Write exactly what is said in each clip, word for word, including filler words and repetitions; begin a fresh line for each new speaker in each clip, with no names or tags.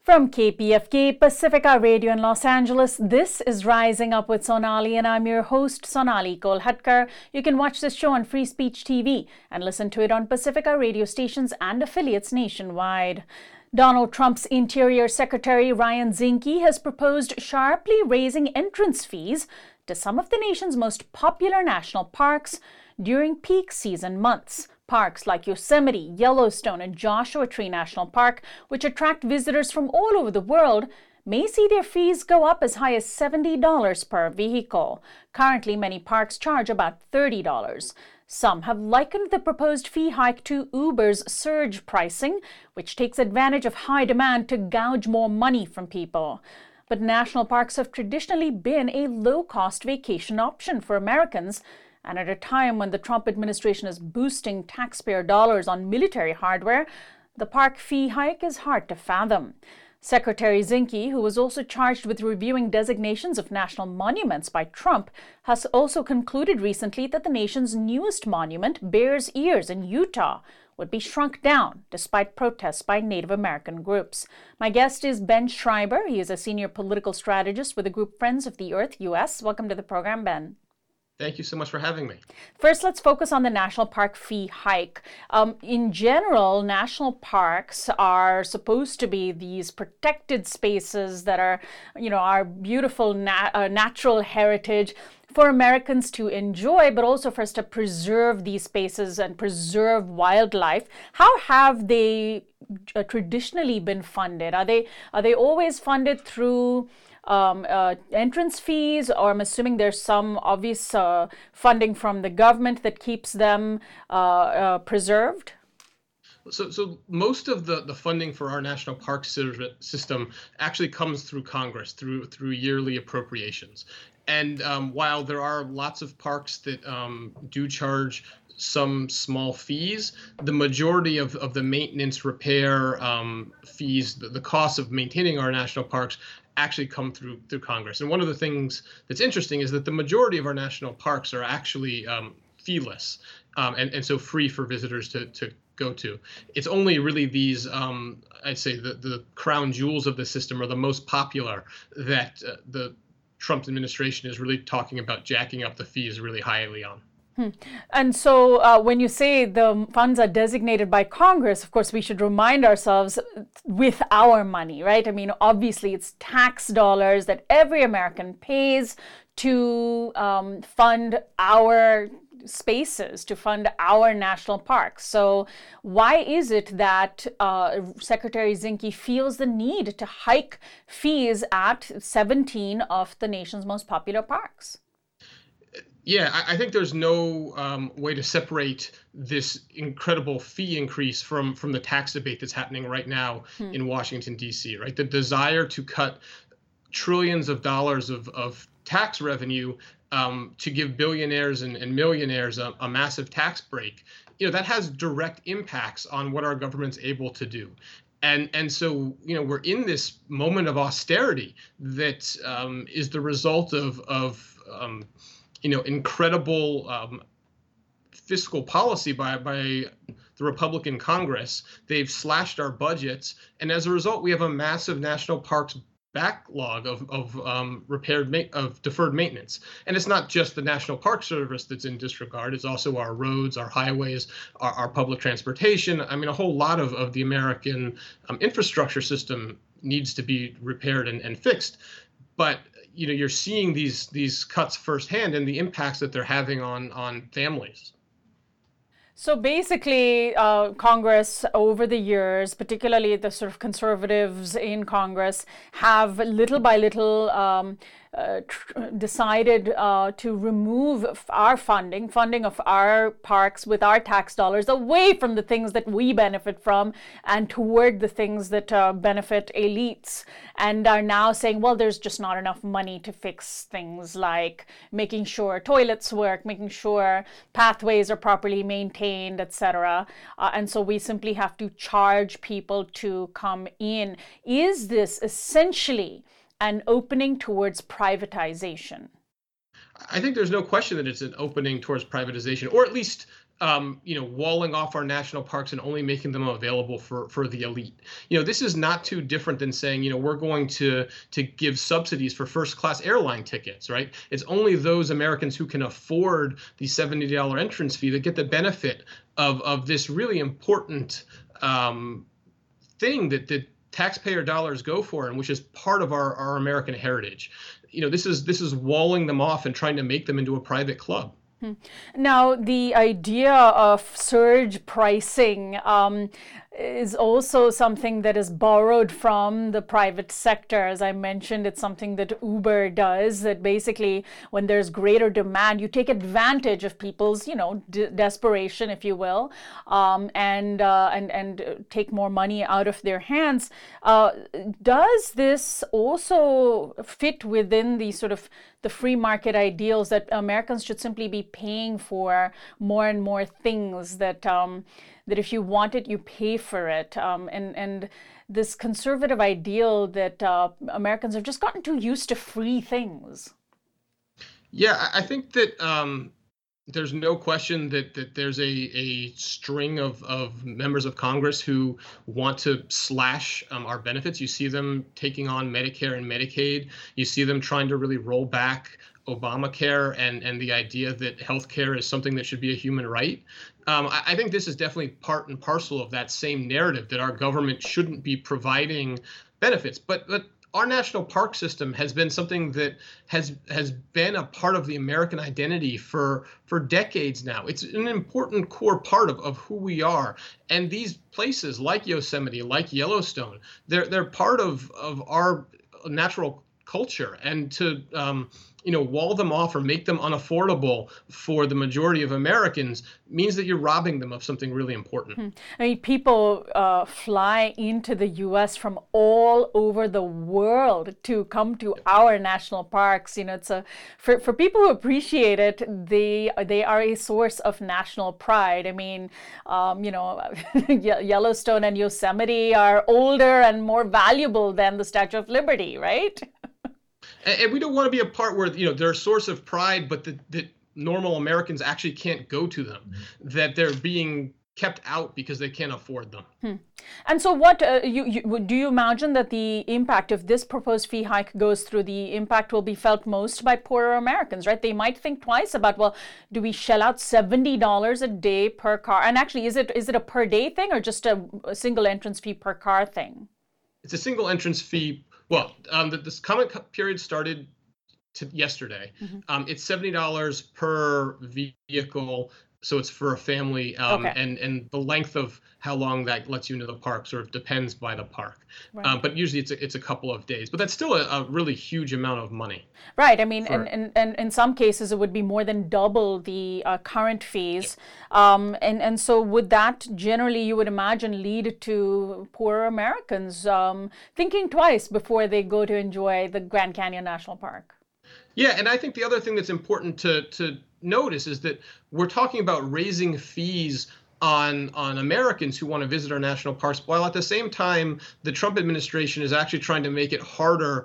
From K P F K Pacifica Radio in Los Angeles, this is Rising Up with Sonali, and I'm your host, Sonali Kolhatkar. You can watch this show on Free Speech T V and listen to it on Pacifica radio stations and affiliates nationwide. Donald Trump's Interior Secretary Ryan Zinke has proposed sharply raising entrance fees to some of the nation's most popular national parks during peak season months. Parks like Yosemite, Yellowstone, and Joshua Tree National Park, which attract visitors from all over the world, may see their fees go up as high as seventy dollars per vehicle. Currently, many parks charge about thirty dollars. Some have likened the proposed fee hike to Uber's surge pricing, which takes advantage of high demand to gouge more money from people. But national parks have traditionally been a low-cost vacation option for Americans, and at a time when the Trump administration is boosting taxpayer dollars on military hardware, the park fee hike is hard to fathom. Secretary Zinke, who was also charged with reviewing designations of national monuments by Trump, has also concluded recently that the nation's newest monument, Bears Ears in Utah, would be shrunk down despite protests by Native American groups. My guest is Ben Schreiber. He is a senior political strategist with the group Friends of the Earth U S. Welcome to the program, Ben.
Thank you so much for having me.
First, let's focus on the national park fee hike. Um, in general, national parks are supposed to be these protected spaces that are, you know, our beautiful nat- uh, natural heritage for Americans to enjoy, but also for us to preserve these spaces and preserve wildlife. How have they uh, traditionally been funded? Are they are they always funded through Um, uh, entrance fees, or I'm assuming there's some obvious uh, funding from the government that keeps them uh, uh, preserved?
So, so most of the, the funding for our national park system actually comes through Congress, through through yearly appropriations. And um, while there are lots of parks that um, do charge some small fees, the majority of, of the maintenance, repair um, fees, the, the cost of maintaining our national parks actually come through through Congress. And one of the things that's interesting is that the majority of our national parks are actually um, feeless um, and, and so free for visitors to, to go to. It's only really these, um, I'd say, the, the crown jewels of the system are the most popular that uh, the Trump administration is really talking about jacking up the fees really highly on.
Hmm. And so uh, when you say the funds are designated by Congress, of course, we should remind ourselves with our money, right? I mean, obviously, it's tax dollars that every American pays to um, fund our spaces, to fund our national parks. So why is it that uh, Secretary Zinke feels the need to hike fees at seventeen of the nation's most popular parks?
Yeah, I think there's no um, way to separate this incredible fee increase from from the tax debate that's happening right now hmm. in Washington, D C, right? The desire to cut trillions of dollars of, of tax revenue um, to give billionaires and, and millionaires a, a massive tax break, you know, that has direct impacts on what our government's able to do. And and so, you know, we're in this moment of austerity that um, is the result of, of um, you know, incredible um, fiscal policy by by the Republican Congress. They've slashed our budgets, and as a result, we have a massive national parks backlog of of um, repaired ma- of deferred maintenance. And it's not just the National Park Service that's in disregard. It's also our roads, our highways, our, our public transportation. I mean, a whole lot of of the American um, infrastructure system needs to be repaired and, and fixed. But you know, you're seeing these these cuts firsthand and the impacts that they're having on on families.
So basically, uh, Congress over the years, particularly the sort of conservatives in Congress, have little by little um, uh, tr- decided uh, to remove our funding, funding of our parks with our tax dollars away from the things that we benefit from and toward the things that uh, benefit elites, and are now saying, well, there's just not enough money to fix things like making sure toilets work, making sure pathways are properly maintained, et cetera. Uh, and so we simply have to charge people to come in. Is this essentially an opening towards privatization?
I think there's no question that it's an opening towards privatization, or at least um, you know, walling off our national parks and only making them available for for the elite. You know, this is not too different than saying, you know, we're going to to give subsidies for first class airline tickets, right? It's only those Americans who can afford the seventy dollar entrance fee that get the benefit of of this really important um, thing that that taxpayer dollars go for, and which is part of our, our American heritage. You know, this is this is walling them off and trying to make them into a private club.
Now, the idea of surge pricing um, is also something that is borrowed from the private sector. As I mentioned, it's something that Uber does, that basically when there's greater demand, you take advantage of people's, you know, de- desperation, if you will, um, and, uh, and, and take more money out of their hands. Uh, does this also fit within the sort of the free market ideals that Americans should simply be paying for more and more things, that um, that if you want it, you pay for it, um, and and this conservative ideal that uh, Americans have just gotten too used to free things?
Yeah, I I think that um, there's no question that that there's a a string of of members of Congress who want to slash um, our benefits. You see them taking on Medicare and Medicaid. You see them trying to really roll back Obamacare and and the idea that healthcare is something that should be a human right. Um, I, I think this is definitely part and parcel of that same narrative that our government shouldn't be providing benefits. But but our national park system has been something that has has been a part of the American identity for for decades now. It's an important core part of, of who we are. And these places like Yosemite, like Yellowstone, they're they're part of of our natural culture. And to um, you know, wall them off or make them unaffordable for the majority of Americans means that you're robbing them of something really important.
Hmm. I mean, people uh, fly into the U S from all over the world to come to our national parks. You know, it's a for, for people who appreciate it, they they are a source of national pride. I mean, um, you know, Yellowstone and Yosemite are older and more valuable than the Statue of Liberty, right?
And, and we don't want to be a part where, you know, they're a source of pride, but that that normal Americans actually can't go to them, mm-hmm. that they're being kept out because they can't afford them.
Hmm. And so what uh, you, you do you imagine that the impact if this proposed fee hike goes through, the impact will be felt most by poorer Americans, right? They might think twice about, well, do we shell out seventy dollars a day per car? And actually, is it is it a per day thing or just a, a single entrance fee per car thing?
It's a single entrance fee. Well, um, the, this comment period started to yesterday. Mm-hmm. Um, it's seventy dollars per vehicle. So it's for a family, um, okay. and, and the length of how long that lets you into the park sort of depends by the park. Right. Um, but usually it's a, it's a couple of days. But that's still a, a really huge amount of money.
Right. I mean, for, and, and, and in some cases, it would be more than double the uh, current fees. Yeah. Um, and, and so would that generally, you would imagine, lead to poorer Americans um, thinking twice before they go to enjoy the Grand Canyon National Park?
Yeah. And I think the other thing that's important to to notice is that we're talking about raising fees on on Americans who want to visit our national parks, while at the same time the Trump administration is actually trying to make it harder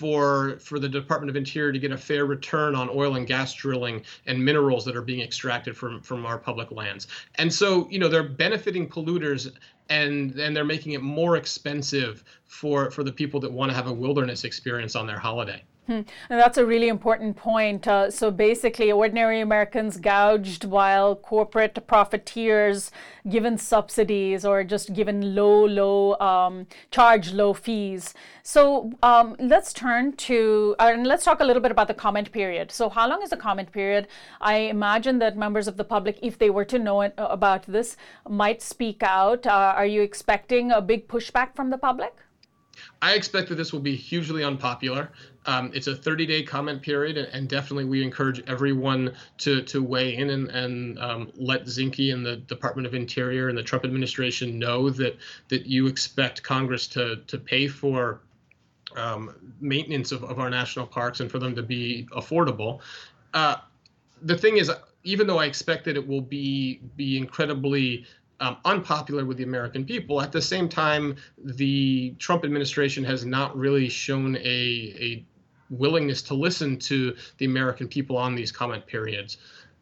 for for the Department of Interior to get a fair return on oil and gas drilling and minerals that are being extracted from from our public lands. And so, you know, they're benefiting polluters, and and they're making it more expensive for for the people that want to have a wilderness experience on their holiday.
Hmm. And that's a really important point. Uh, so basically, ordinary Americans gouged while corporate profiteers given subsidies or just given low, low, um, charge low fees. So um, let's turn to, uh, and let's talk a little bit about the comment period. So how long is the comment period? I imagine that members of the public, if they were to know it, uh, about this, might speak out. Uh, are you expecting a big pushback from the public?
I expect that this will be hugely unpopular. Um, it's a thirty-day comment period, and definitely we encourage everyone to to weigh in and, and um, let Zinke and the Department of Interior and the Trump administration know that that you expect Congress to to pay for um, maintenance of, of our national parks and for them to be affordable. Uh, the thing is, even though I expect that it will be be incredibly Um, unpopular with the American people, at the same time, the Trump administration has not really shown a, a willingness to listen to the American people on these comment periods.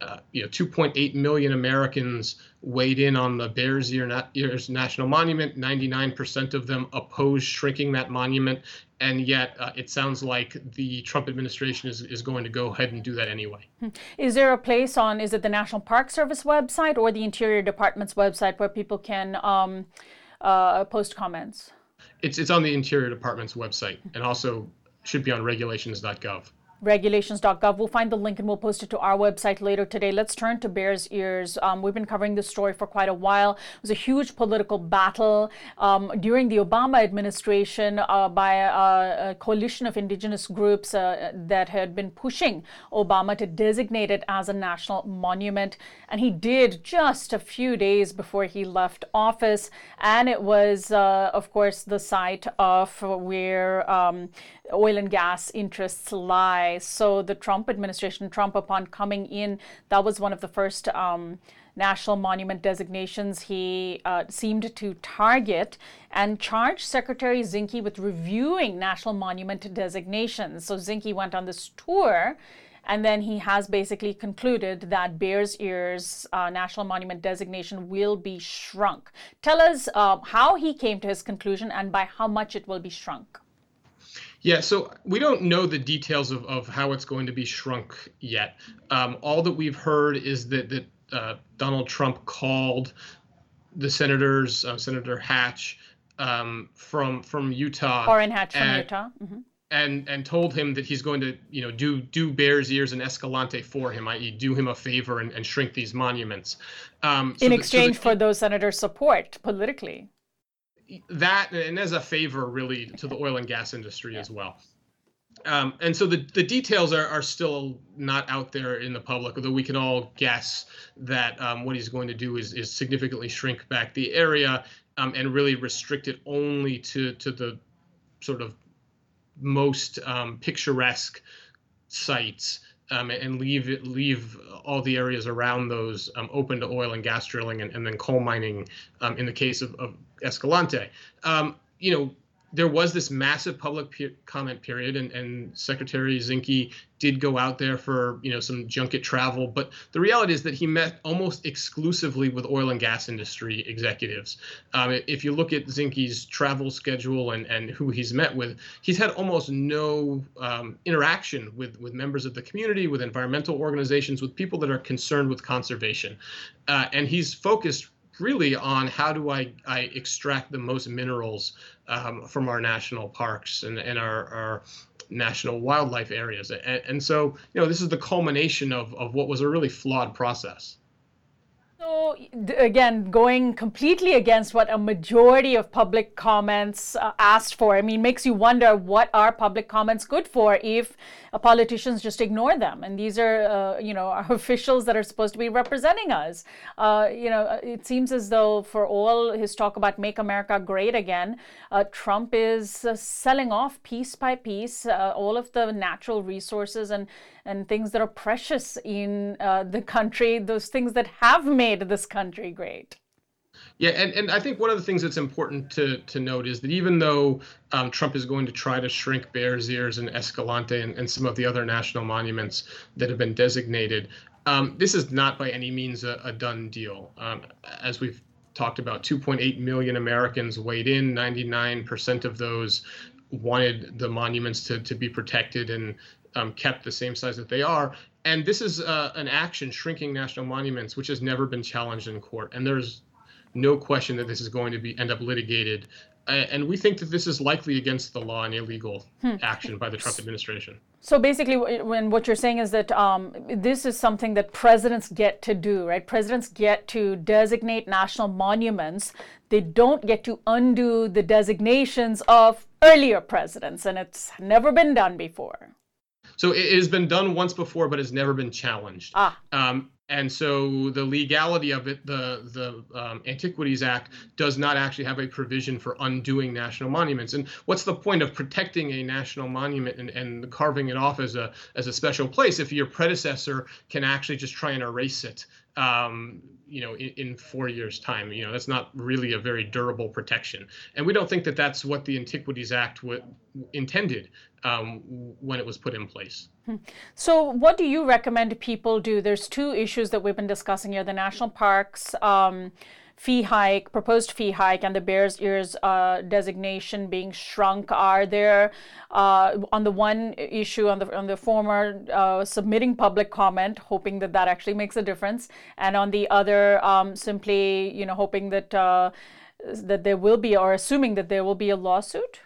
uh, you know, two point eight million Americans weighed in on the Bears Ears National Monument. ninety-nine percent of them opposed shrinking that monument. And yet uh, it sounds like the Trump administration is, is going to go ahead and do that anyway.
Is there a place on, is it the National Park Service website or the Interior Department's website where people can um, uh, post comments?
It's, it's on the Interior Department's website and also should be on regulations dot gov.
regulations dot gov. We'll find the link and we'll post it to our website later today. Let's turn to Bears Ears. Um, we've been covering this story for quite a while. It was a huge political battle um, during the Obama administration uh, by a, a coalition of indigenous groups uh, that had been pushing Obama to designate it as a national monument. And he did just a few days before he left office. And it was, uh, of course, the site of where um, oil and gas interests lie. So the Trump administration, Trump, upon coming in, that was one of the first um, national monument designations he uh, seemed to target and charged Secretary Zinke with reviewing national monument designations. So Zinke went on this tour, and then he has basically concluded that Bears Ears uh, National Monument designation will be shrunk. Tell us uh, how he came to his conclusion and by how much it will be shrunk.
Yeah, so we don't know the details of, of how it's going to be shrunk yet. Um, all that we've heard is that, that uh, Donald Trump called the senators, uh, Senator Hatch um, from from Utah.
Orrin Hatch from
and,
Utah. Mm-hmm.
And and told him that he's going to, you know, do do Bears Ears and Escalante for him, that is do him a favor and, and shrink these monuments. Um, so
In
the,
exchange
so the,
for those senators' support politically.
That and as a favor really to the oil and gas industry
yeah.
as well. Um, and so the, the details are, are still not out there in the public, although we can all guess that um, what he's going to do is, is significantly shrink back the area um, and really restrict it only to, to the sort of most um, picturesque sites. Um, and leave it, leave all the areas around those um, open to oil and gas drilling and, and then coal mining um, in the case of, of Escalante. Um, you know, there was this massive public pe- comment period, and, and Secretary Zinke did go out there for, you know, some junket travel. But the reality is that he met almost exclusively with oil and gas industry executives. Um, if you look at Zinke's travel schedule and, and who he's met with, he's had almost no um, interaction with, with members of the community, with environmental organizations, with people that are concerned with conservation. Uh, and he's focused really on how do I, I extract the most minerals um, from our national parks and, and our, our national wildlife areas. And, and so, you know, this is the culmination of, of what was a really flawed process.
So again, going completely against what a majority of public comments uh, asked for. I mean, makes you wonder, what are public comments good for if uh, politicians just ignore them? And these are, uh, you know, our officials that are supposed to be representing us. Uh, you know, it seems as though for all his talk about Make America Great Again, uh, Trump is uh, selling off piece by piece uh, all of the natural resources and and things that are precious in uh, the country, those things that have made this country great.
Yeah, and, and I think one of the things that's important to to note is that even though um, Trump is going to try to shrink Bears Ears and Escalante and, and some of the other national monuments that have been designated, um, this is not by any means a, a done deal. Um, as we've talked about, two point eight million Americans weighed in, ninety-nine percent of those wanted the monuments to, to be protected and Um, kept the same size that they are. And this is uh, an action, shrinking national monuments, which has never been challenged in court. And there's no question that this is going to be end up litigated. Uh, and we think that this is likely against the law and illegal hmm. action by the Trump administration.
So basically, when what you're saying is that um, this is something that presidents get to do, right? Presidents get to designate national monuments. They don't get to undo the designations of earlier presidents, and it's never been done before.
So it has been done once before, but has never been challenged.
Ah.
Um, and so the legality of it, the the um, Antiquities Act, does not actually have a provision for undoing national monuments. And what's the point of protecting a national monument and, and carving it off as a as a special place if your predecessor can actually just try and erase it Um, you know, in, in four years' time. You know, that's not really a very durable protection. And we don't think that that's what the Antiquities Act w- intended um, when it was put in place.
So what do you recommend people do? There's two issues that we've been discussing here, the national parks um, fee hike, proposed fee hike, and the Bears Ears uh, designation being shrunk. Are there, uh, on the one issue, on the on the former, uh, submitting public comment, hoping that that actually makes a difference, and on the other, um, simply, you know, hoping that uh, that there will be, or assuming that there will be a lawsuit?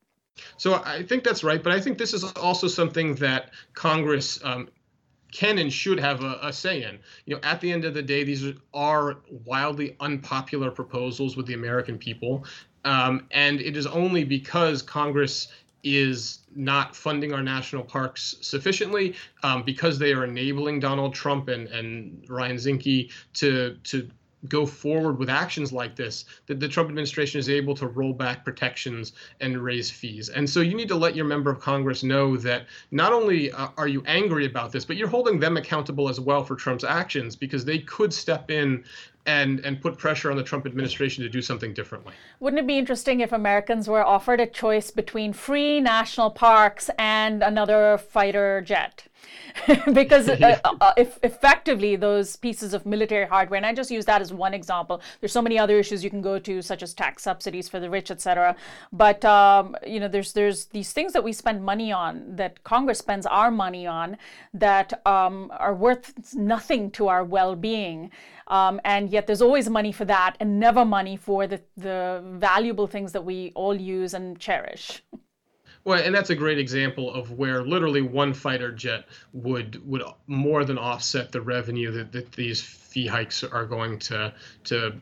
So I think that's right, but I think this is also something that Congress um, can and should have a, a say in. You know, at the end of the day, these are wildly unpopular proposals with the American people, um, and it is only because Congress is not funding our national parks sufficiently, um, because they are enabling Donald Trump and, and Ryan Zinke to to go forward with actions like this, that the Trump administration is able to roll back protections and raise fees. And so you need to let your member of Congress know that not only uh, are you angry about this, but you're holding them accountable as well for Trump's actions, because they could step in and and put pressure on the Trump administration to do something differently.
Wouldn't it be interesting if Americans were offered a choice between free national parks and another fighter jet? Because uh, uh, if effectively those pieces of military hardware, and I just use that as one example, there's so many other issues you can go to, such as tax subsidies for the rich, et cetera. But um, you know, there's there's these things that we spend money on, that Congress spends our money on, that um, are worth nothing to our well-being. Um, and yet there's always money for that and never money for the, the valuable things that we all use and cherish.
Well, and that's a great example of where literally one fighter jet would would more than offset the revenue that, that these fee hikes are going to to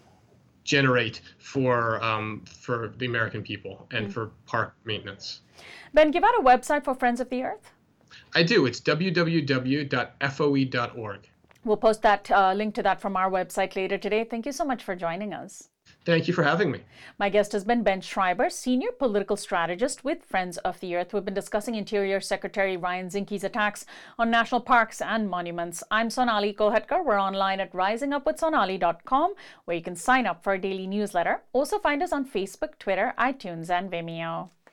generate for um, for the American people and mm. for park maintenance.
Ben, give out a website for Friends of the Earth.
I do. It's w w w dot f o e dot org.
We'll post that uh, link to that from our website later today. Thank you so much for joining us.
Thank you for having me.
My guest has been Ben Schreiber, Senior Political Strategist with Friends of the Earth. We've been discussing Interior Secretary Ryan Zinke's attacks on national parks and monuments. I'm Sonali Kolhatkar. We're online at rising up with sonali dot com, where you can sign up for our daily newsletter. Also find us on Facebook, Twitter, iTunes, and Vimeo.